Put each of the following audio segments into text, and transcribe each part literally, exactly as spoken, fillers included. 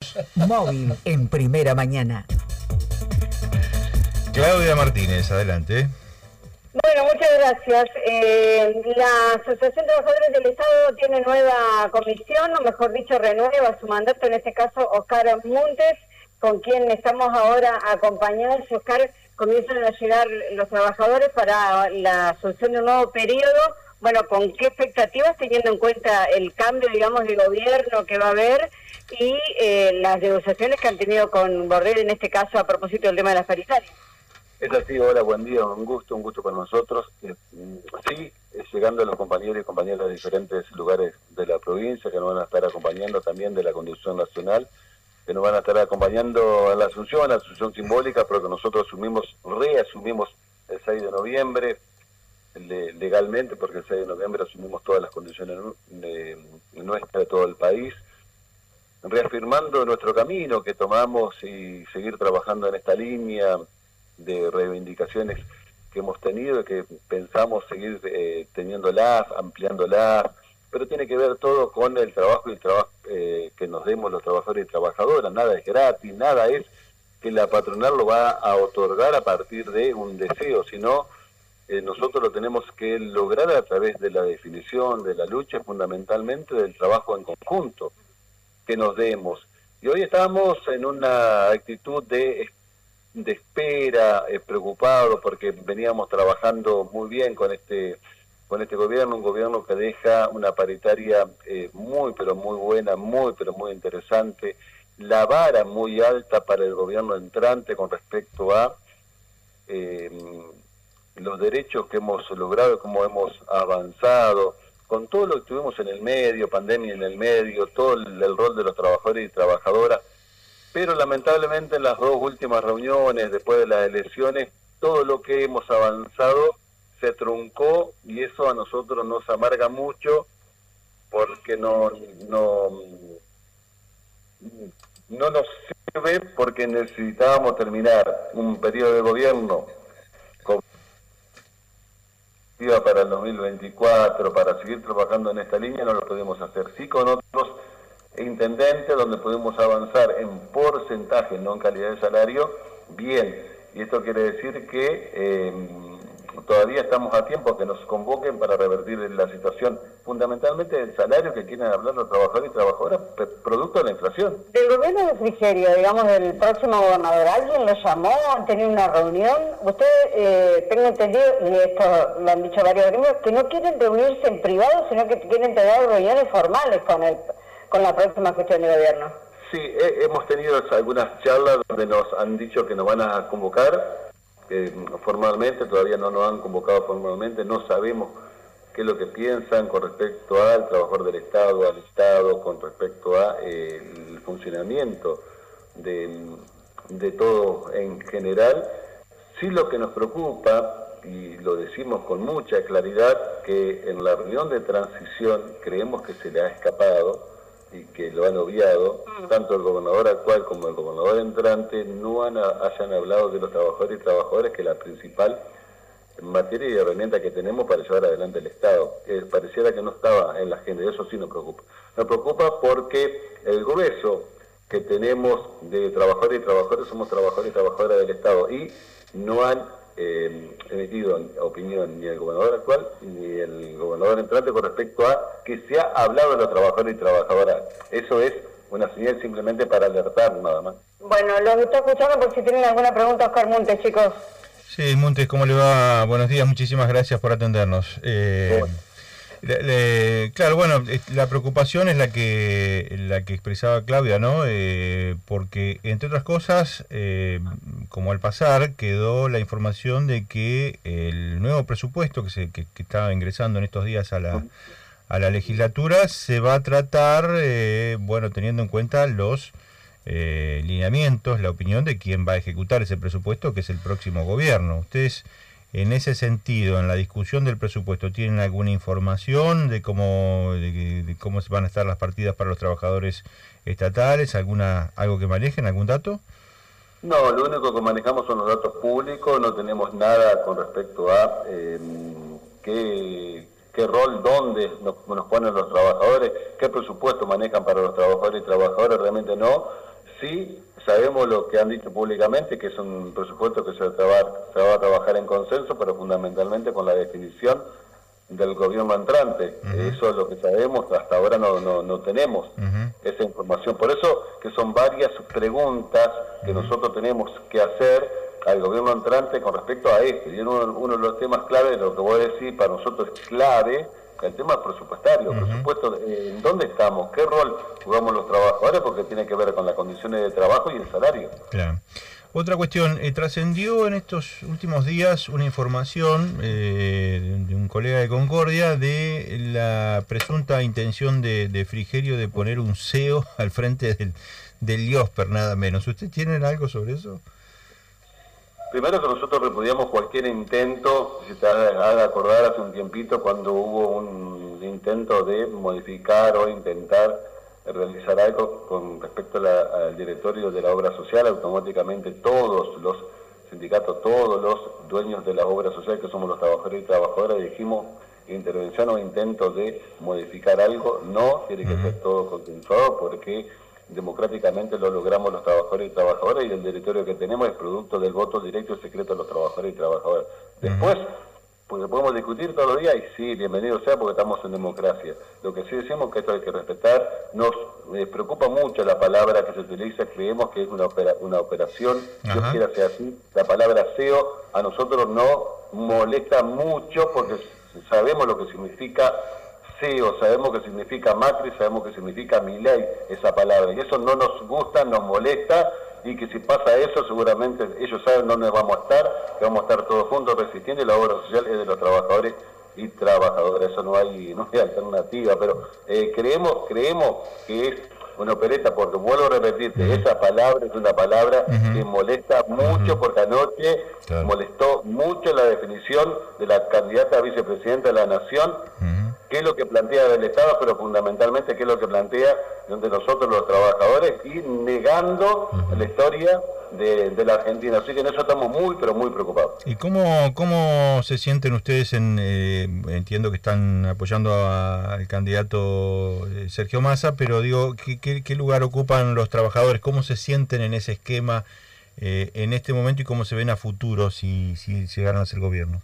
Somos móvil en primera mañana. Claudia Martínez, adelante. Bueno, muchas gracias. Eh, la Asociación de Trabajadores del Estado tiene nueva comisión, o mejor dicho, renueva su mandato, en este caso Oscar Montes, con quien estamos ahora acompañados. Oscar, comienzan a llegar los trabajadores para la solución de un nuevo periodo. Bueno, ¿con qué expectativas, teniendo en cuenta el cambio, digamos, de gobierno que va a haber y eh, las negociaciones que han tenido con Borrell, en este caso, a propósito del tema de las paritarias? Es así, hola, buen día, un gusto, un gusto para nosotros. Eh, sí, llegando a los compañeros y compañeras de diferentes lugares de la provincia que nos van a estar acompañando, también de la conducción nacional, que nos van a estar acompañando a la asunción, a la asunción simbólica, pero que nosotros asumimos, reasumimos el seis de noviembre, le, legalmente, porque el seis de noviembre asumimos todas las condiciones de, de nuestra, de todo el país, reafirmando nuestro camino que tomamos y seguir trabajando en esta línea de reivindicaciones que hemos tenido y que pensamos seguir eh, teniéndolas, ampliándolas, pero tiene que ver todo con el trabajo y el trabajo eh, que nos demos los trabajadores y trabajadoras. Nada es gratis, nada es que la patronal lo va a otorgar a partir de un deseo, sino eh, nosotros lo tenemos que lograr a través de la definición, de la lucha, fundamentalmente del trabajo en conjunto que nos demos. Y hoy estamos en una actitud de de espera, eh, preocupado porque veníamos trabajando muy bien con este con este gobierno, un gobierno que deja una paritaria eh, muy pero muy buena, muy pero muy interesante, la vara muy alta para el gobierno entrante con respecto a eh, los derechos que hemos logrado, cómo hemos avanzado, con todo lo que tuvimos en el medio, pandemia en el medio, todo el, el rol de los trabajadores y trabajadoras. Pero lamentablemente en las dos últimas reuniones, después de las elecciones, todo lo que hemos avanzado se truncó y eso a nosotros nos amarga mucho porque no, no, no nos sirve, porque necesitábamos terminar un periodo de gobierno con para el dos mil veinticuatro, para seguir trabajando en esta línea. No lo podemos hacer. Sí con otros intendentes, donde podemos avanzar en porcentaje, no en calidad de salario, bien. Y esto quiere decir que eh, todavía estamos a tiempo que nos convoquen para revertir la situación, fundamentalmente del salario que quieren hablar los trabajadores y trabajadoras, producto de la inflación. Del gobierno de Frigerio, digamos, del próximo gobernador, ¿alguien lo llamó? ¿Han tenido una reunión? Usted, eh, tengo entendido, y esto lo han dicho varios gremios, que no quieren reunirse en privado, sino que quieren tener reuniones formales con el con la próxima gestión de gobierno. Sí, he, hemos tenido algunas charlas donde nos han dicho que nos van a convocar eh, formalmente, todavía no nos han convocado formalmente, no sabemos qué es lo que piensan con respecto al trabajador del Estado, al Estado, con respecto a eh, el funcionamiento de, de todo en general. Sí, lo que nos preocupa, y lo decimos con mucha claridad, que en la reunión de transición creemos que se le ha escapado y que lo han obviado, tanto el gobernador actual como el gobernador entrante no han, hayan hablado de los trabajadores y trabajadoras, que es la principal materia y herramienta que tenemos para llevar adelante el Estado. Eh, pareciera que no estaba en la agenda, y eso sí nos preocupa. Nos preocupa porque el grueso que tenemos de trabajadores y trabajadoras somos trabajadores y trabajadoras del Estado, y no han Eh, emitido opinión ni el gobernador actual ni el gobernador entrante con respecto a que se ha hablado de los trabajadores y trabajadoras. Eso es una señal simplemente para alertar, nada más. Bueno, los estoy escuchando por si tienen alguna pregunta. Oscar Montes, chicos. Sí, Montes, ¿cómo le va? Buenos días, muchísimas gracias por atendernos. Eh, bueno. Le, le, claro, bueno, la preocupación es la que la que expresaba Claudia, ¿no? Eh, porque, entre otras cosas, eh, como al pasar, quedó la información de que el nuevo presupuesto que se que, que está ingresando en estos días a la a la legislatura se va a tratar, eh, bueno, teniendo en cuenta los eh, lineamientos, la opinión de quien va a ejecutar ese presupuesto, que es el próximo gobierno. Ustedes, en ese sentido, en la discusión del presupuesto, ¿tienen alguna información de cómo de, de cómo van a estar las partidas para los trabajadores estatales? ¿Alguna algo que manejen, algún dato? No, lo único que manejamos son los datos públicos, no tenemos nada con respecto a eh, qué, qué rol, dónde nos, nos ponen los trabajadores, qué presupuesto manejan para los trabajadores y trabajadoras, realmente no. Sí, sabemos lo que han dicho públicamente, que es un presupuesto que se va, se va a trabajar en consenso, pero fundamentalmente con la definición del gobierno entrante. Uh-huh. Eso es lo que sabemos, hasta ahora no, no, no tenemos uh-huh. esa información. Por eso que son varias preguntas que uh-huh. nosotros tenemos que hacer al gobierno entrante con respecto a este. Y uno, uno de los temas clave, lo que voy a decir para nosotros es clave, el tema presupuestario, uh-huh. presupuesto, eh, ¿en dónde estamos? ¿Qué rol jugamos los trabajadores? Porque tiene que ver con las condiciones de trabajo y el salario. Claro. Otra cuestión, eh, trascendió en estos últimos días una información eh, de un colega de Concordia de la presunta intención de, de Frigerio de poner un C E O al frente del, del IOSPER, nada menos. ¿Usted tiene algo sobre eso? Primero que nosotros repudiamos cualquier intento, si te haga acordar hace un tiempito cuando hubo un intento de modificar o intentar realizar algo con respecto a la, al directorio de la obra social, automáticamente todos los sindicatos, todos los dueños de la obra social, que somos los trabajadores y trabajadoras, dijimos intervención o intento de modificar algo, no, tiene que ser todo consensuado porque democráticamente lo logramos los trabajadores y trabajadoras y el directorio que tenemos es producto del voto directo y secreto de los trabajadores y trabajadoras. Después, porque podemos discutir todos los días y sí, bienvenido sea porque estamos en democracia. Lo que sí decimos es que esto hay que respetar. Nos eh, preocupa mucho la palabra que se utiliza, creemos que es una, opera, una operación, Dios quiera sea así. La palabra C E O a nosotros nos molesta mucho porque sabemos lo que significa C E O, sabemos que significa Macri, sabemos que significa Milei, esa palabra. Y eso no nos gusta, nos molesta. Y que si pasa eso, seguramente ellos saben dónde vamos a estar, que vamos a estar todos juntos resistiendo y la obra social es de los trabajadores y trabajadoras, eso no hay, no hay alternativa, pero eh, creemos, creemos que es una opereta, porque vuelvo a repetirte, uh-huh. esa palabra es una palabra uh-huh. que molesta mucho, uh-huh. porque anoche claro. molestó mucho la definición de la candidata a vicepresidenta de la Nación, uh-huh. qué es lo que plantea del Estado, pero fundamentalmente qué es lo que plantea de nosotros los trabajadores y negando uh-huh. la historia de, de la Argentina. Así que en eso estamos muy, pero muy preocupados. ¿Y cómo, cómo se sienten ustedes? En eh, entiendo que están apoyando a, al candidato Sergio Massa, pero digo, ¿qué, qué, qué lugar ocupan los trabajadores? ¿Cómo se sienten en ese esquema eh, en este momento y cómo se ven a futuro si, si llegaran a ser gobierno?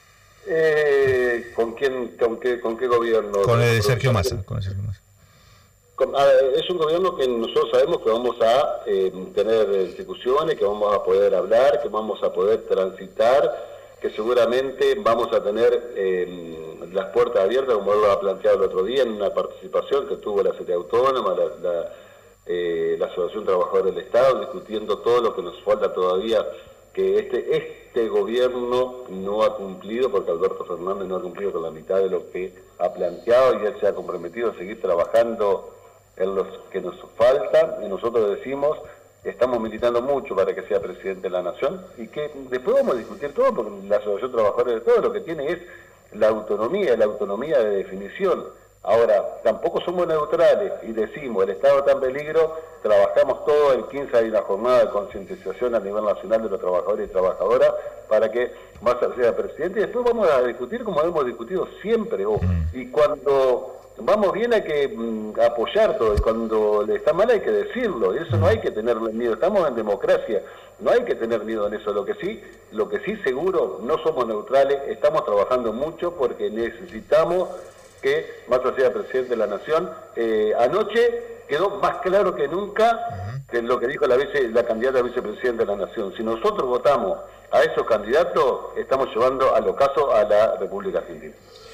Eh, ¿Con quién, con qué, con qué gobierno? Con el de Sergio Massa. Con el Sergio Massa. Con, a ver, es un gobierno que nosotros sabemos que vamos a eh, tener discusiones, que vamos a poder hablar, que vamos a poder transitar, que seguramente vamos a tener eh, las puertas abiertas, como lo ha planteado el otro día, en una participación que tuvo la Secretaría Autónoma, la, la, eh, la Asociación Trabajadores del Estado, discutiendo todo lo que nos falta todavía, que este este gobierno no ha cumplido, porque Alberto Fernández no ha cumplido con la mitad de lo que ha planteado y él se ha comprometido a seguir trabajando en los que nos faltan, y nosotros decimos, estamos militando mucho para que sea presidente de la Nación, y que después vamos a discutir todo, porque la Asociación Trabajadores de todo lo que tiene es la autonomía, la autonomía de definición. Ahora, tampoco somos neutrales y decimos, el Estado está en peligro, trabajamos todo, el quince hay una jornada de concientización a nivel nacional de los trabajadores y trabajadoras para que Massa sea presidente, y después vamos a discutir como hemos discutido siempre, oh. y cuando vamos bien hay que mm, apoyar todo, y cuando le está mal hay que decirlo, y eso no hay que tenerle miedo, estamos en democracia, no hay que tener miedo en eso. Lo que sí, lo que sí seguro, no somos neutrales, estamos trabajando mucho porque necesitamos que Massa sea presidente de la Nación. Eh, anoche quedó más claro que nunca que lo que dijo la, vice, la candidata a vicepresidenta de la Nación. Si nosotros votamos a esos candidatos, estamos llevando al ocaso a la República Argentina.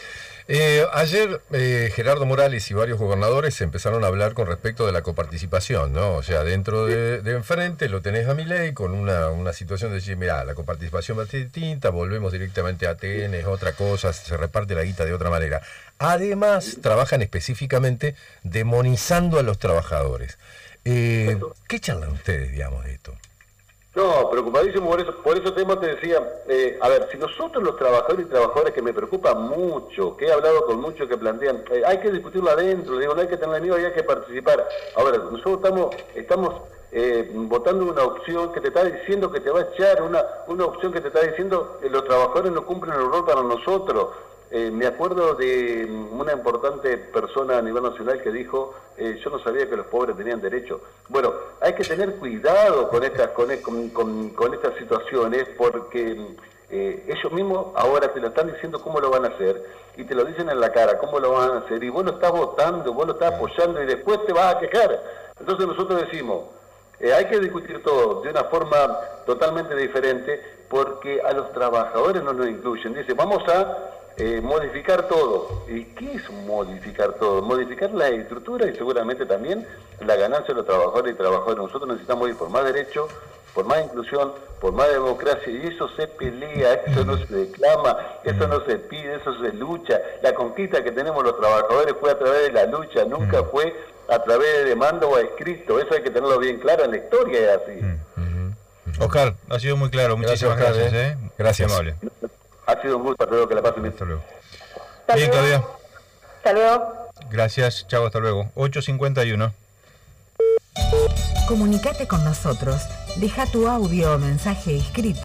Eh, ayer eh, Gerardo Morales y varios gobernadores empezaron a hablar con respecto de la coparticipación, ¿no? O sea, dentro de, de enfrente lo tenés a Milei con una, una situación de decir, mirá, la coparticipación va a ser distinta, volvemos directamente a T N, es otra cosa, se reparte la guita de otra manera. Además, trabajan específicamente demonizando a los trabajadores. Eh, ¿Qué charlan ustedes, digamos, de esto? No, preocupadísimo por eso, por eso tema te decía, eh, a ver, si nosotros los trabajadores y trabajadoras, que me preocupa mucho, que he hablado con muchos que plantean, eh, hay que discutirlo adentro, digo, no hay que tener miedo, hay que participar. Ahora, nosotros estamos, estamos eh, votando una opción que te está diciendo que te va a echar, una, una opción que te está diciendo que los trabajadores no cumplen el rol para nosotros. Eh, me acuerdo de una importante persona a nivel nacional que dijo, eh, yo no sabía que los pobres tenían derecho. Bueno, hay que tener cuidado con estas, con, con, con, con estas situaciones porque eh, ellos mismos ahora te lo están diciendo cómo lo van a hacer y te lo dicen en la cara, cómo lo van a hacer y vos lo estás votando, vos lo estás apoyando y después te vas a quejar. Entonces nosotros decimos, eh, hay que discutir todo de una forma totalmente diferente porque a los trabajadores no nos incluyen. Dice, vamos a Eh, modificar todo. ¿Y qué es modificar todo? Modificar la estructura y seguramente también la ganancia de los trabajadores y trabajadoras. Nosotros necesitamos ir por más derechos, por más inclusión, por más democracia, y eso se pelea, eso no se reclama, eso no se pide, eso se lucha. La conquista que tenemos los trabajadores fue a través de la lucha, nunca fue a través de demanda o escrito. Eso hay que tenerlo bien claro en la historia, es así. Oscar, ha sido muy claro, muchísimas Gracias, Oscar, gracias. ¿eh? Gracias. Amable. Ha sido un gusto, hasta luego, que la pasen bien. Hasta luego. Hasta Bien, luego. Claudia. Hasta luego. Gracias, chao, hasta luego. ocho cincuenta y uno. Comunicate con nosotros. Deja tu audio o mensaje escrito.